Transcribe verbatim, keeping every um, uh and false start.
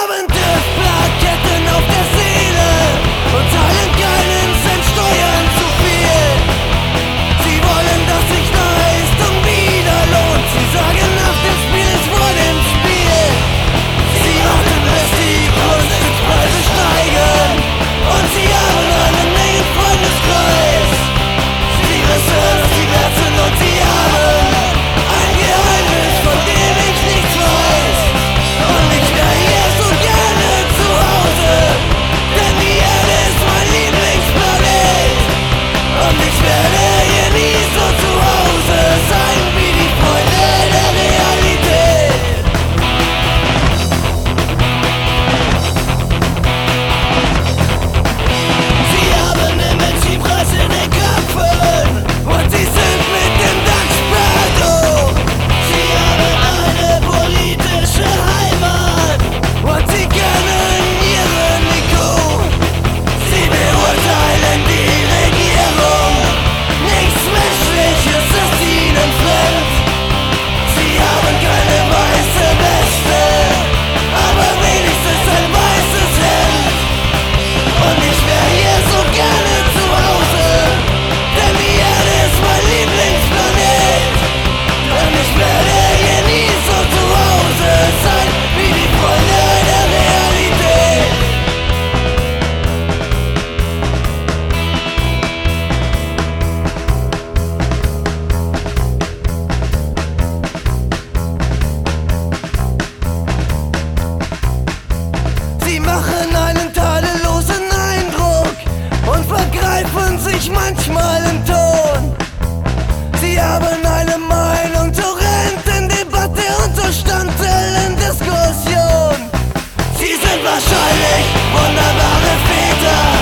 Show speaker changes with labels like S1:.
S1: haben TÜV-Plaketten auf der Seele und zahlen keinen Cent Steuern zu viel. Sie wollen, dass sich Leistung wieder lohnt. Sie sagen, nach dem Spiel ist vor dem Spiel. Sie warten, bis die Grundstückspreise steigen und sie haben einen engen Freundeskreis. Sie wissen, dass sie wert sind und sie haben ein Geheimnis, von dem ich nichts weiß. Und ich wäre hier so gerne zu Hause, denn die Erde ist mein Lieblingsplanet. Und ich werde hier nie so zu Hause sein wie die Freunde der Realität. Sie haben Energiepreis in den Köpfen und sie sind mit dem Dachsplateau. Sie haben eine politische Heimat und sie kennen ihren Nico. Sie beurteilen die Regierung, nichts Menschliches ist ihnen fremd. Sie haben keine weiße Weste, aber wenigstens ein weißes Hemd. Und ich wäre hier so gerne zu Hause, denn die Erde ist mein Lieblingsplanet. Und ich werde hier nie so zu Hause sein wie die Freunde der Realität. Sie machen einen tadellosen Eindruck und vergreifen sich manchmal im Ton. Sie haben eine Meinung zur Rentendebatte und zur Stammzellendiskussion. Sie sind wahrscheinlich wunderbare Väter,